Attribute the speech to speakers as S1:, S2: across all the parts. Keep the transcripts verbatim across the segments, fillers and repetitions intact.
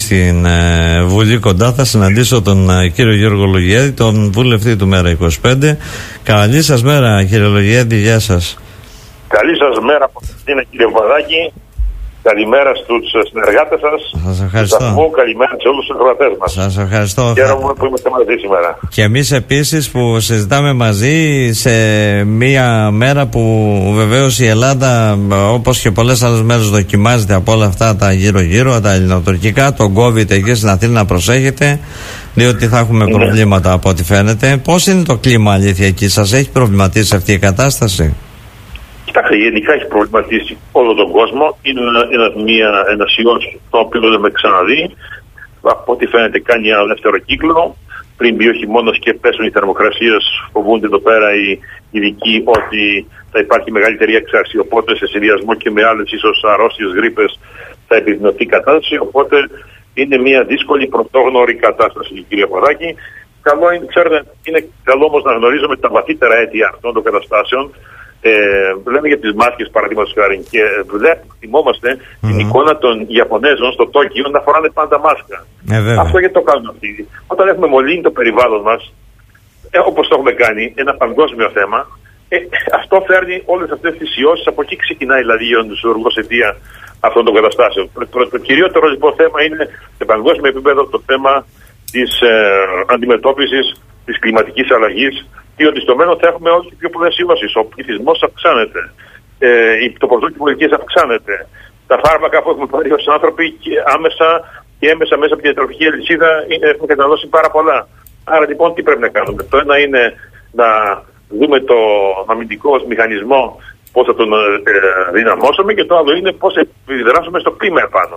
S1: στην ε, Βουλή κοντά. Θα συναντήσω τον ε, κύριο Γιώργο Λογιάδη, τον βουλευτή του Μέρα είκοσι πέντε. Καλή σας μέρα, κύριε Λογιάδη, γεια σας.
S2: Καλή σας μέρα από την κύριε Παπαδάκη. Καλημέρα στους συνεργάτες σας.
S1: Σας ευχαριστώ.
S2: Σταθμού, καλημέρα σε όλους τους ακροατές μας.
S1: Σας ευχαριστώ.
S2: Χαίρομαι που είμαστε μαζί σήμερα.
S1: Και εμείς επίσης που συζητάμε μαζί σε μία μέρα που βεβαίως η Ελλάδα, όπως και πολλές άλλες μέρες, δοκιμάζεται από όλα αυτά τα γύρω-γύρω, τα ελληνοτουρκικά, τον COVID εκεί στην Αθήνα να προσέχετε, διότι θα έχουμε ναι. προβλήματα από ό,τι φαίνεται. Πώς είναι το κλίμα, αλήθεια, εκεί? Σας έχει προβληματίσει αυτή η κατάσταση?
S2: Κοιτάξτε, γενικά έχει προβληματίσει όλο τον κόσμο. Είναι ένα, ένα, μια, ένας ιός το οποίο δεν έχουμε ξαναδεί. Από ό,τι φαίνεται κάνει ένα δεύτερο κύκλο. Πριν μπει ο χειμώνας και πέσουν οι θερμοκρασίες, φοβούνται εδώ πέρα οι ειδικοί ότι θα υπάρχει μεγαλύτερη έξαρση. Οπότε σε συνδυασμό και με άλλες ίσως αρρώστιες, γρίπες, θα επιδεινωθεί η κατάσταση. Οπότε είναι μια δύσκολη πρωτόγνωρη κατάσταση, κυρία Παπαδάκη. Καλό είναι, ξέρετε, είναι καλό όμως να γνωρίζουμε τα βαθύτερα αίτια αυτών των καταστάσεων. Ε, λέμε για τις μάσκες, παραδείγματος χάρη, και βλέπουμε, θυμόμαστε mm-hmm. την εικόνα των Ιαπωνέζων στο Τόκιο να φοράνε πάντα μάσκα. Ε, Αυτό γιατί το κάνουν αυτοί? Όταν έχουμε μολύνει το περιβάλλον μας, ε, όπως το έχουμε κάνει, ένα παγκόσμιο θέμα, ε, αυτό φέρνει όλες αυτές τις ιώσεις. Από εκεί ξεκινάει δηλαδή η ονοσουργός αιτία αυτών των καταστάσεων. Το, το κυριότερο λοιπόν θέμα είναι σε παγκόσμιο επίπεδο το θέμα της ε, αντιμετώπισης της κλιματικής αλλαγής, διότι στο μέλλον θα έχουμε όλες τις πιο πολλές ιώσεις. Ο πληθυσμός αυξάνεται, ε, το ποσοστό πολιτικής αυξάνεται. Τα φάρμακα που έχουμε πάρει ως άνθρωποι και άμεσα και έμεσα μέσα από την διατροφική αλυσίδα έχουμε καταναλώσει πάρα πολλά. Άρα λοιπόν τι πρέπει να κάνουμε? Το ένα είναι να δούμε το αμυντικό μηχανισμό, πώς θα τον ε, δυναμώσουμε, και το άλλο είναι πώς θα επιδράσουμε στο κλίμα επάνω.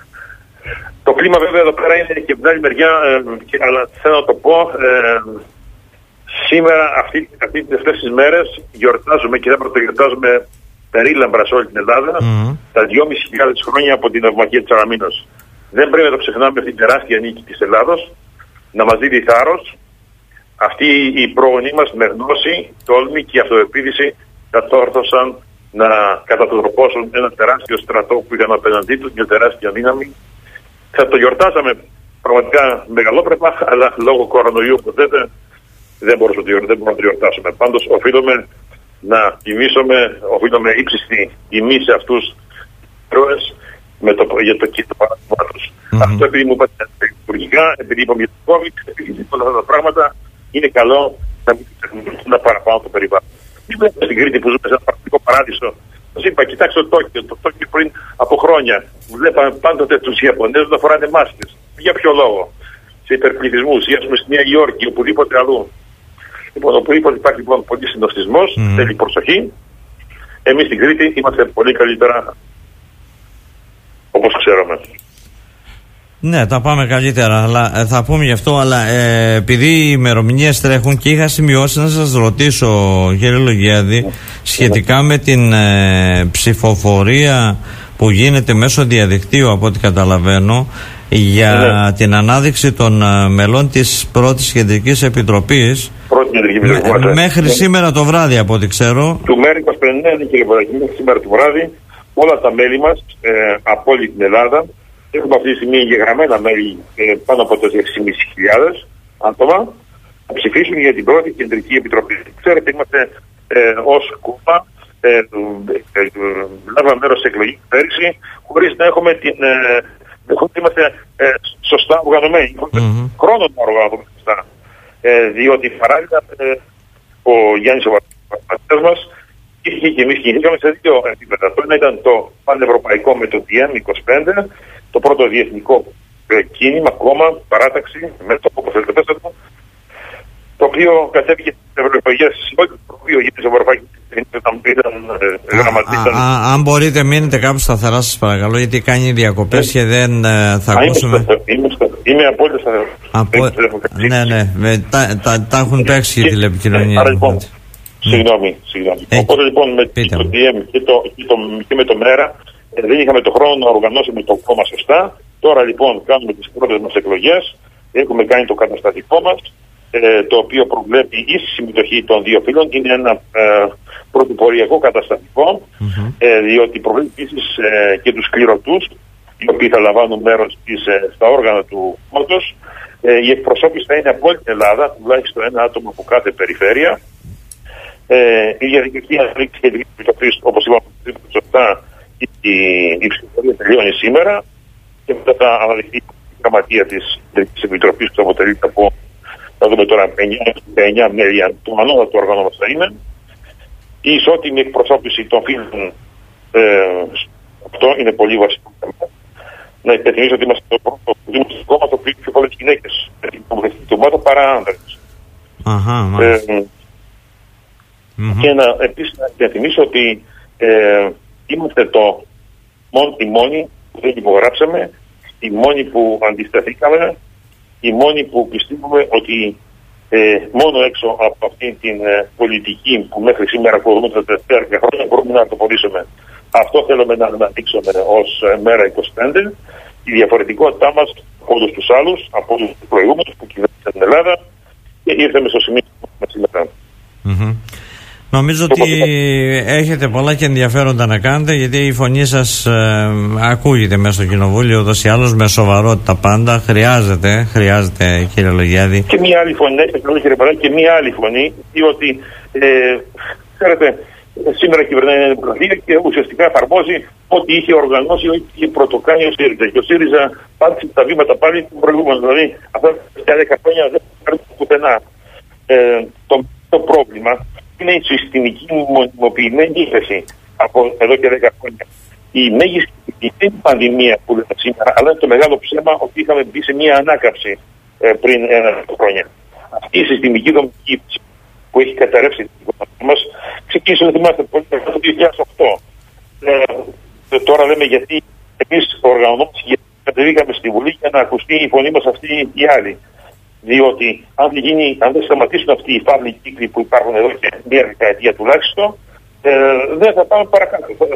S2: Το κλίμα βέβαια εδώ πέρα είναι και από την άλλη μεριά, ε, και, αλλά θέλω να το πω, ε, σήμερα, αυτή, αυτή, αυτές τις μέρες, γιορτάζουμε και θα πρωτογιορτάζουμε περίλαμπρα σε όλη την Ελλάδα mm. τα δυόμισι χιλιάδες χρόνια από την ναυμαχία της Σαλαμίνος. Δεν πρέπει να το ξεχνάμε αυτή την τεράστια νίκη της Ελλάδος, να μας δίδει θάρρος. Αυτοί οι προγονείς μας με γνώση, τόλμη και αυτοεπίδηση κατόρθωσαν να κατατροπώσουν ένα τεράστιο στρατό που είχαν απέναντί τους, μια τεράστια δύναμη. Θα το γιορτάζαμε πραγματικά μεγαλόπρεπα, αλλά λόγω κορονοϊού που δεν δεν μπορούμε να το γιορτάσουμε. Πάντως οφείλουμε να τιμήσουμε, οφείλουμε ύψιστη τιμή σε αυτούς τους πρόεδρες για το κύριο παράδειγμα τους. Mm-hmm. Αυτό επειδή μου είπατε υπουργικά, επειδή είπαμε για το COVID, επειδή όλα αυτά τα πράγματα, είναι καλό να μην ξεχνούμε παραπάνω το περιβάλλον. Μην βλέπουμε στην Κρήτη που ζούμε σε ένα πραγματικό παράδεισο. Σας είπα, κοιτάξτε το Τόκιο, το Τόκιο πριν από χρόνια. Βλέπαμε πάντοτε τους Ιαπωνέζους να φοράνε μάσκες. Για ποιο λόγο? Σε υπερπληθυσμούς, ή ας πούμε στη Νέα Υόρκη, οπουδήποτε αλλού. Λοιπόν, οπουδήποτε υπάρχει λοιπόν πολύ συνοστισμός, mm. θέλει προσοχή. Εμείς στην Κρήτη είμαστε πολύ καλύτερα, όπως ξέρουμε.
S1: Ναι, τα πάμε καλύτερα, αλλά ε, θα πούμε γι' αυτό, αλλά ε, επειδή οι ημερομηνίες τρέχουν και είχα σημειώσει να σας ρωτήσω, κύριε Λογιάδη, mm. σχετικά mm. με την ε, ψηφοφορία που γίνεται μέσω διαδικτύου, από ό,τι καταλαβαίνω, για ναι. την ανάδειξη των uh, μελών της πρώτης κεντρικής επιτροπής. Πρώτη κεντρική επιτροπή. Μέ, μέχρι ναι. σήμερα το βράδυ, από ό,τι ξέρω. Του Μέρα είκοσι πέντε, ναι, κύριε Παπαδάκη, μέχρι σήμερα το βράδυ, όλα τα μέλη μας ε, από όλη την Ελλάδα, έχουμε αυτή τη στιγμή εγγεγραμμένα μέλη ε, πάνω από τις έξι χιλιάδες πεντακόσια άτομα, να ψηφίσουν για την πρώτη κεντρική επιτροπή. Ξέρετε, είμαστε ε, ως κόμμα, ε, ε, ε, ε, λάβαμε μέρος σε εκλογή πέρυσι, χωρίς να έχουμε την. Ε, Είμαστε ε, σωστά οργανωμένοι. Mm-hmm. Χρόνο να οργανωθούμε σωστά. Ε, διότι παράλληλα ε, ο Γιάννης ο Βαρβατίας μας είχε και εμείς κινηθήκαμε σε δύο επίπεδα. Το ένα ήταν το πανευρωπαϊκό με το ντι εμ είκοσι πέντε, το πρώτο διεθνικό ε, κίνημα, κόμμα, παράταξη, μέτωπο, όπως θέλετε πέστε το, το οποίο κατέβηκε στις ευρωεκλογές, το οποίο ο Γιάννης ο Βαρβατίας ήταν γραμματής. Αν μπορείτε μείνετε κάπου σταθερά, σας παρακαλώ, γιατί κάνει διακοπές και δεν θα ακούσουμε. Είμαι απόλυτα σταθερός. Ναι, ναι, τα έχουν παίξει η τηλεπικοινωνία.
S2: Άρα λοιπόν, συγγνώμη, συγγνώμη. Οπότε λοιπόν με το ντι εμ και με το Μέρα δεν είχαμε το χρόνο να οργανώσουμε το κόμμα σωστά. Τώρα λοιπόν κάνουμε τις πρώτες μας εκλογές, έχουμε κάνει το καταστατικό μας, ε, το οποίο προβλέπει ίση συμμετοχή των δύο φύλων. Είναι ένα ε, πρωτοποριακό καταστατικό, mm-hmm. ε, διότι προβλέπει επίσης ε, και τους κληρωτούς, οι οποίοι θα λαμβάνουν μέρος στα όργανα του κόμματος. Ε, η εκπροσώπηση θα είναι από όλη την Ελλάδα, τουλάχιστον ένα άτομο από κάθε περιφέρεια. Ε, η διαδικασία αναλήξη και επιτροπή, όπως είπαμε σωστά, η, η ψηφοφορία τελειώνει σήμερα και μετά θα αναλυθεί η γραμματεία της Επιτροπής που θα αποτελείται από, θα δούμε τώρα, εννιά μέλη, το ανώτατο όργανο μας θα είναι. Η ισότιμη εκπροσώπηση των φίλων, ε, αυτό είναι πολύ βασικό θέμα. Να υπενθυμίσω ότι είμαστε το πρώτο κόμμα το οποίο πιο πολλές γυναίκες στην κοινοβουλευτική ομάδα παρά άνδρες.
S1: Αχα,
S2: ε, mm-hmm. Και να, επίσης να υπενθυμίσω ότι ε, είμαστε το μόνο, οι μόνοι που δεν υπογράψαμε, οι μόνοι που αντισταθήκαμε, οι μόνοι που πιστεύουμε ότι ε, μόνο έξω από αυτή την ε, πολιτική που μέχρι σήμερα ακολουθούμε τα τελευταία χρόνια μπορούμε να το πωλήσουμε. Αυτό θέλουμε να αναδείξουμε ως ε, μέρα είκοσι πέντε. Η διαφορετικότητά μας από όλους τους άλλους, από όλους τους προηγούμενους που κυβέρνησαν την Ελλάδα και ήρθαμε στο σημείο που είμαστε σήμερα.
S1: Mm-hmm. Νομίζω ότι έχετε πολλά και ενδιαφέροντα να κάνετε, γιατί η φωνή σας ε, ακούγεται μέσα στο κοινοβούλιο, ούτως ή άλλως, με σοβαρότητα πάντα. Χρειάζεται, χρειάζεται, κύριε Λογιάδη.
S2: Και μία άλλη φωνή, κύριε Παράκη, και μία άλλη φωνή, διότι ε, ξέρετε, σήμερα κυβερνάει η Δημοκρατία και ουσιαστικά εφαρμόζει ό,τι είχε οργανώσει, ό,τι είχε πρωτοκάνει ο ΣΥΡΙΖΑ. Και ο ΣΥΡΙΖΑ πάτησε τα βήματα πάλι του προηγούμενου. Δηλαδή, αυτά τα δέκα χρόνια δεν παίρνουν πουθενά. Ε, το, το πρόβλημα είναι η συστημική μονιμοποιημένη ύφεση από εδώ και δέκα χρόνια. Η μέγιστη πανδημία που λέμε σήμερα, αλλά είναι το μεγάλο ψέμα ότι είχαμε μπει σε μια ανάκαμψη ε, πριν ένα χρόνια. Αυτή η συστημική δομική ύφεση που έχει καταρρεύσει την οικονομία μας ξεκίνησε, να θυμάστε, πολύ το δύο χιλιάδες οκτώ. Ε, τώρα λέμε γιατί εμείς οργανωνόμαστε και κατεβήκαμε στη Βουλή για να ακουστεί η φωνή μας αυτή η άλλη. Διότι αν δεν, γίνει, αν δεν σταματήσουν αυτοί οι φαύλοι κύκλοι που υπάρχουν εδώ και μία δεκαετία τουλάχιστον, ε, δεν θα πάμε παρακάτω.